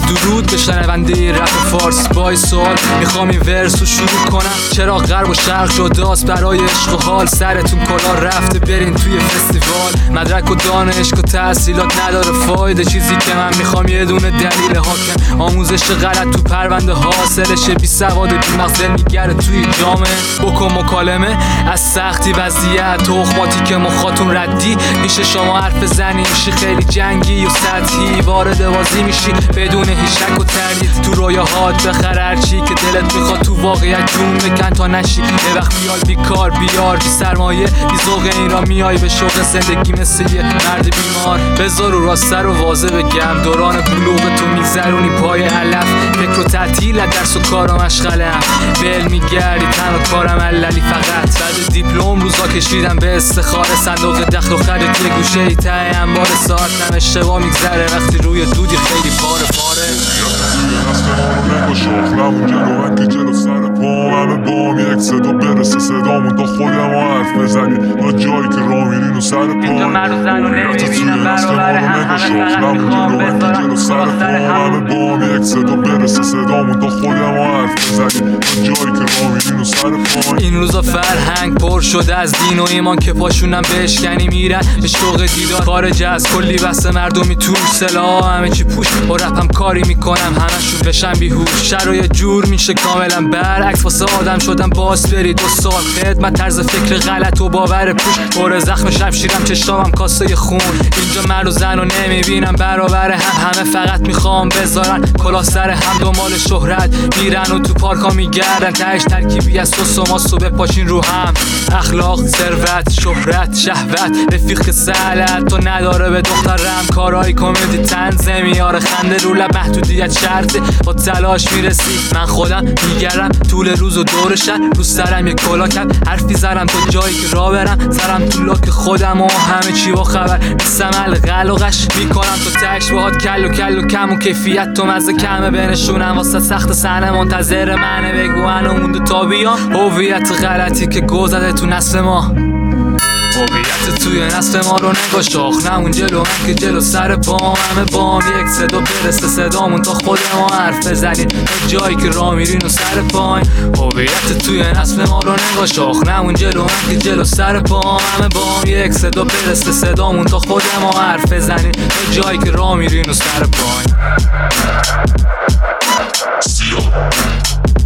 درود به شنونده رپ فارس با سوال میخوام این ورس رو شروع کنم. چرا غرب و شرق جداست برای عشق و حال؟ سرتون کلا رفته برین توی فستیوال. مدرک و دانشگاه تحصیلات نداره فایده، چیزی که من میخوام یه دونه دلیل حاکم. آموزش غلط تو پرونده حاصلشه، بی سواد بی مغز میگره توی جامعه. بکن مکالمه از سختی وضعیت، تخماتی که مخاطون ردی میشه. شما حرف زنی میشی خیلی جنگی و سطحی، وارد بازی میشی بدون هیچ شک و تردید. تو رویاهات بخر هرچی که دلت میخواد، تو واقعیت جون بکن تا نشی. یه وقت میای بیکار بیار بی سرمایه، بی ذوق این را میای به شوق زندگی مثل یه مرد بیمار. بذار رو راست سر و واضح بگم، دوران بلوغ تو میگذرونی پای علف. فکر و تعطیل درس و کارا مشغلم، ول میگردی تنها کارم عللی فقط. بعد دیپلم روزا کشیدم به استخاره، صندوق دخل و خرید یه گوشه ای ته انبار. ساعتم اشتباه میگذره وقتی روی دودی خیلی پاره پاره. شاخلمون جلو من که جلو سر پام، همه بام یک صدا برسه صدامون تا خودم ها حرف بزنیم تا جایی که را میرین و سر پام. اینجا مرد و زن رو نمیبینم برابر هم، همه شاخلمون جلو من که جلو سر پام، همه بام یک صدا برسه صدامون تا خودم ها حرف بزنیم تا جایی که را میرین و سر پام. این روزا فرهنگ پر شده از دین و ایمان که پاشونم بشکنی میرن به شوق دیدار. خارج از کلی بس مردمی توش سلاح همه چی پوش، با رپم کاری میکنم همشون بشن بیهوش. شرایط جور میشه کاملا برعکس، واسه آدم شدم باس بری 2 سال خدمت. طرز فکر غلط و باور پوش، پر زخم شمشیرم چشامم کاسه خون. اینجا مرد و زن رو نمیبینم برابر هم، همه فقط میخوام بذارن کلاه سر هم. دنبال شهرت میرن و تو پارکا میگردن، تهش ترکیبی از سس و ماست و بپاشین رو هم. اخلاق، ثروت، شهرت، شهوت، رفیق که سهلت تو نداره به دخترم. کارهای کمدی طنز میاره، خنده رو لب محدودیت شرطه، با تلاش میرسی. من خودم میگردم طول روز و دور شهر، رو سرم یه کلاکم حرفی زدم تا جایی که راه برم. سرم تو لاک خودم و همه چی با خبر نیستم. القلقش میکنم تو تش باهات کل و کم و کیفیت تو مزه کمه بنشونم. واسه سخت صحنه منتظر منه، بگو منو مونده تا بیام. هویت غلطی که گذره تو نسل ما، هویت توی نسل ما رو نگاه. شاخلمون جلو من که جلو سر پام، همه بام یک صدا برسه صدامون تا خود ما حرف بزنیم تا جایی که راه میرین و سر پای. هویت توی نسل ما رو نگاه. شاخلمون جلو من که جلو سر پام، همه بام یک صدا برسه صدامون تا خود ما حرف بزنیم تا جایی که راه میرین و سر پای.